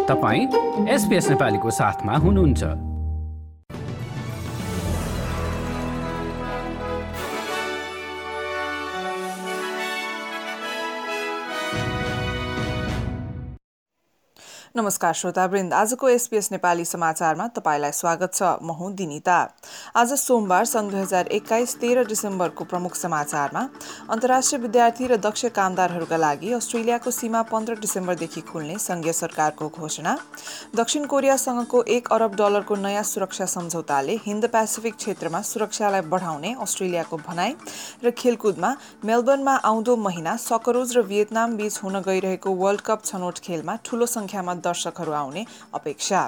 तपाईं SBS नेपालीको साथमा हुनुहुन्छ। नमस्कार श्रोतावृन्द, आजको SBS नेपाली समाचारमा तपाईलाई स्वागत छ। म हुँ दिनिता। आज सोमबार सन् 2021 13 डिसेम्बरको प्रमुख समाचारमा अन्तर्राष्ट्रिय विद्यार्थी र दक्ष कामदारहरूका लागि अस्ट्रेलियाको सीमा 15 डिसेम्बरदेखि खुल्ने संघीय सरकारको घोषणा, दक्षिण कोरियासँगको $1 अरब नयाँ सुरक्षा सम्झौताले हिन्द पेसिफिक क्षेत्रमा सुरक्षालाई बढाउने अस्ट्रेलियाको भनाई र खेलकुदमा मेलबर्नमा आउँदो महिना सकरोज र भियतनाम बीच हुन गइरहेको वर्ल्ड कप छनौट खेलमा ठूलो संख्यामा दर्शकहरू आउने अपेक्षा।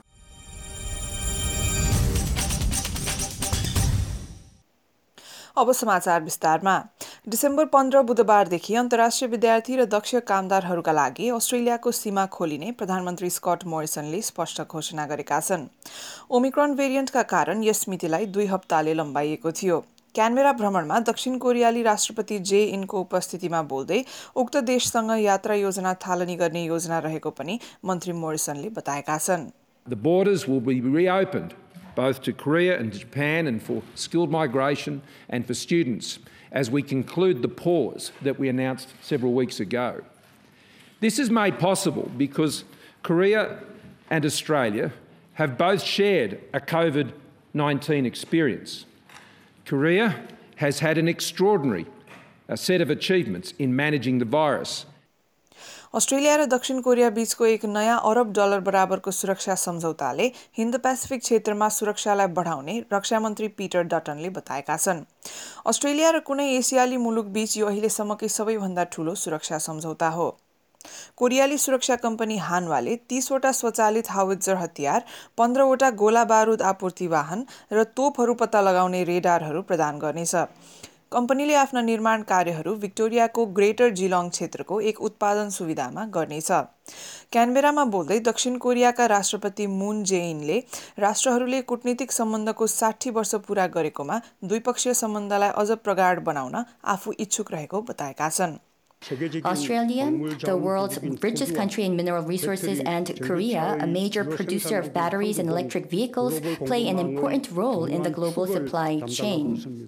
अब समाचार विस्तारमा। डिसेम्बर 15 बुधबारदेखि अन्तर्राष्ट्रिय विद्यार्थी र दक्ष कामदारहरूका लागि अस्ट्रेलियाको सीमा खोलिने प्रधानमन्त्री स्कट मोरिसनले स्पष्ट घोषणा गरेका छन्। ओमिक्रोन भेरिएन्टका कारण यस मितिलाई 2 हप्ताले लम्बाइएको थियो। क्यानबेरा भ्रमणमा दक्षिण कोरियाली राष्ट्रपति जे इनको उपस्थितिमा बोल्दै उक्त देशसँग यात्रा योजना थालनी गर्ने योजना रहेको पनि मन्त्री मोरिसनले बताएका छन्। The borders will be reopened both to Korea and Japan and for skilled migration and for students as we conclude the pause that we announced several weeks ago. This is made possible because Korea and Australia have both shared a COVID-19 experience. Korea has had an extraordinary set of achievements in managing the virus. Australia र दक्षिण Korea बीचको $1 नयाँ अरब बराबरको सुरक्षा सम्झौताले Hind Pacific क्षेत्रमा सुरक्षालाई बढाउने रक्षा मन्त्री पीटर डटनले बताएका छन्। अस्ट्रेलिया र कुनै एसियाली मुलुक बीच यो अहिलेसम्मकै सबैभन्दा ठूलो सुरक्षा सम्झौता हो। कोरियाली सुरक्षा कम्पनी हानवाले 30 वटा स्वचालित हाउइत्जर हतियार, 15 वटा गोला बारुद आपूर्ति वाहन र तोपहरू पत्ता लगाउने रेडारहरू प्रदान गर्नेछ। कम्पनीले आफ्ना निर्माण कार्यहरू विक्टोरियाको ग्रेटर जिलोङ क्षेत्रको एक उत्पादन सुविधामा गर्नेछ। क्यानबेरामा बोल्दै दक्षिण कोरियाका राष्ट्रपति मुन जे-इनले राष्ट्रहरूले कूटनीतिक सम्बन्धको 60 वर्ष पूरा गरेकोमा द्विपक्षीय सम्बन्धलाई अझ प्रगाढ बनाउन आफू इच्छुक रहेको बताएका छन्। Australia, the world's richest country in mineral resources, and Korea, a major producer of batteries and electric vehicles, play an important role in the global supply chain.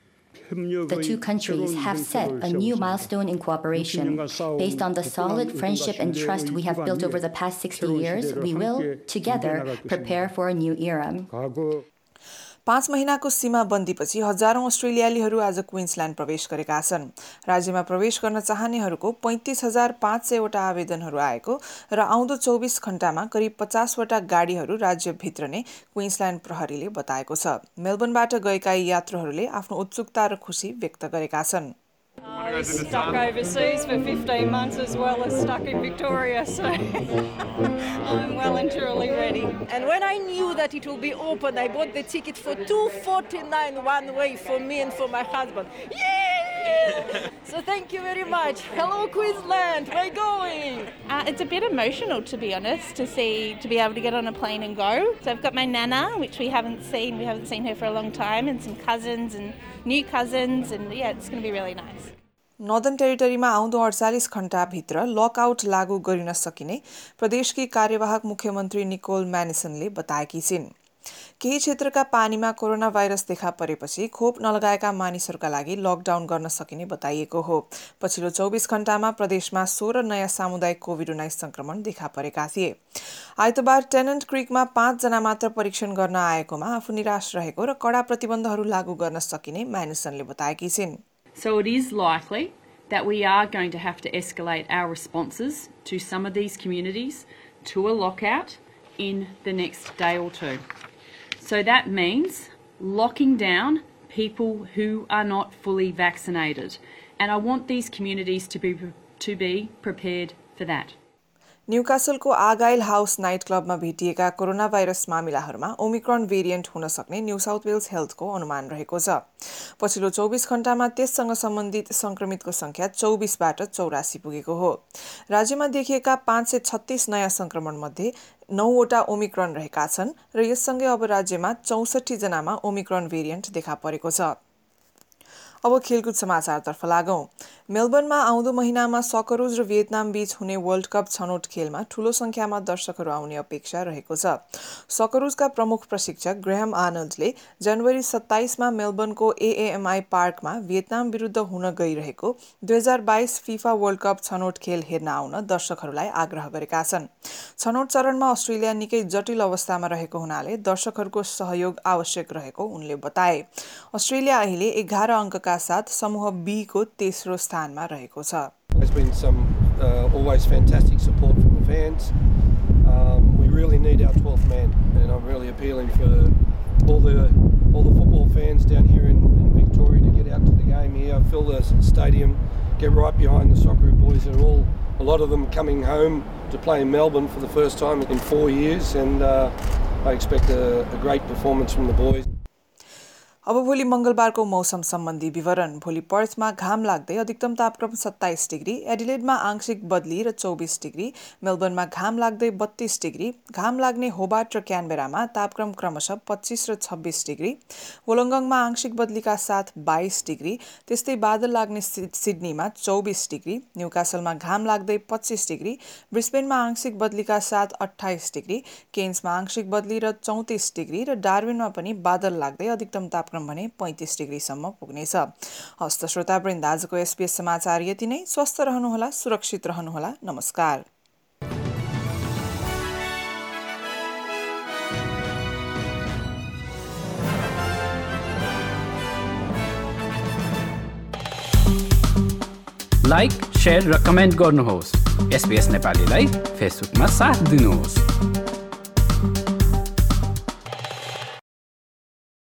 The two countries have set a new milestone in cooperation. Based on the solid friendship and trust we have built over the past 60 years, we will, together, prepare for a new era. 5 महिनाको सीमा बन्दीपछि हजारौं अस्ट्रेलियालीहरू आज Queensland प्रवेश गरेका छन्। राज्यमा प्रवेश गर्न चाहनेहरूको 35,500 वटा आवेदनहरू आएको र आउँदो 24 घण्टामा करिब 50 वटा गाडीहरू राज्यभित्र नै क्वीन्सल्यान्ड प्रहरीले बताएको छ। मेलबर्नबाट गएका यात्रुहरूले आफ्नो उत्सुकता र खुशी व्यक्त गरेका छन्। Stuck overseas for 15 months as well as stuck in Victoria, so I'm well and truly ready. And when I knew that it will be open, I bought the ticket for $2.49 one way for me and for my husband. Yay! So thank you very much. Hello Queensland, where are you going? It's a bit emotional, to be honest, to be able to get on a plane and go. So I've got my nana, which we haven't seen her for a long time, and some cousins and new cousins, and yeah, it's going to be really nice. Northern टेरिटरीमा आउँदो 48 घण्टाभित्र लकआउट लागू गरिन सकिने प्रदेशकी कार्यवाहक मुख्यमन्त्री Nicol म्यानिसनले बताएकी छिन्। केही क्षेत्रका पानीमा कोरोना भाइरस देखा परेपछि खोप नलगाएका मानिसहरूका लागि लकडाउन गर्न सकिने बताइएको हो। पछिल्लो 24 घण्टामा प्रदेशमा 16 नयाँ सामुदायिक कोभिड-19 संक्रमण देखा परेका थिए। आइतबार टेनेन्ट क्रिकमा 5 जना मात्र परीक्षण गर्न आएकोमा आफू निराश रहेको र कडा प्रतिबन्धहरू लागू गर्न सकिने म्यानिसनले बताएकी छिन्। So it is likely that we are going to have to escalate our responses to some of these communities to a lockout in the next day or two. So that means locking down people who are not fully vaccinated. And I want these communities to be prepared for that. न्यूकासलको आगाइल house night क्लबमा भेटिएका corona virus मामिलाहरूमा Omicron variant हुन सक्ने new south Wales हेल्थको अनुमान रहेको छ। पछिल्लो 24 घण्टामा त्यससँग सम्बन्धित संक्रमितको संख्या 24बाट 84 पुगेको हो। राज्यमा देखिएका 536 नयाँ संक्रमण मध्ये 9 वटा ओमिक्रोन रहेका छन् र यससँगै अब राज्यमा 64 जनामा ओमिक्रोन भेरिएन्ट देखा परेको छ। अब खेलकुद समाचारतर्फ लागौं। मेलबर्नमा आउँदो महिनामा सकरोज र भियतनाम बीच हुने वर्ल्ड कप छनौट खेलमा ठूलो संख्यामा दर्शकहरू आउने अपेक्षा रहेको छ। सकरोजका प्रमुख प्रशिक्षक ग्रेहम आर्नल्डले जनवरी 27 मा मेलबर्नको AAMI पार्कमा भियतनाम विरुद्ध हुन गइरहेको 2022 फिफा वर्ल्ड कप छनौट खेल हेर्न आउन दर्शकहरूलाई आग्रह गरेका छन्। छनौट चरणमा अस्ट्रेलिया निकै जटिल अवस्थामा रहेको हुनाले दर्शकहरूको सहयोग आवश्यक रहेको उनले बताए। अस्ट्रेलिया अहिले 11 अङ्कका साथ समूह B को तेस्रो स्थानमा रहेको छ। There's been some always fantastic support from the fans. We really need our 12th man, and I'm really appealing for all the football fans down here in Victoria to get out to the game here, fill the stadium, get right behind the Socceroo boys. They're a lot of them coming home to play in Melbourne for the first time in 4 years, and I expect a great performance from the boys. अब भोलि मंगलबारको मौसम सम्बन्धी विवरण। भोलि पर्थमा घाम लाग्दै अधिकतम तापक्रम 27 डिग्री, एडिलेडमा आंशिक बदली र 24 डिग्री, मेलबर्नमा घाम लाग्दै 32 डिग्री, घाम लाग्ने होबार्ट र क्यानबेरामा तापक्रम क्रमशः 25 र 26 डिग्री, वोलोंगङमा आंशिक बदलीका साथ 22 डिग्री, त्यस्तै बादल लाग्ने सिडनीमा 24 डिग्री, न्यूकासलमा घाम लाग्दै 25 डिग्री, ब्रिस्बेनमा आंशिक बदलीका साथ 28 डिग्री, केन्समा आंशिक बदली र 34 डिग्री र डार्विनमा पनि बादल लाग्दै अधिकतम तापक्रम भने 35 डिग्रीसम्म पुग्नेछ। हस्त श्रोतावृन्द, आजको SBS समाचार यति नै। स्वस्थ रहनुहोला, सुरक्षित रहनुहोला। नमस्कार। लाइक, शेयर र कमेन्ट गर्नुहोस्। SBS नेपालीलाई फेसबुकमा साथ दिनुहोस्।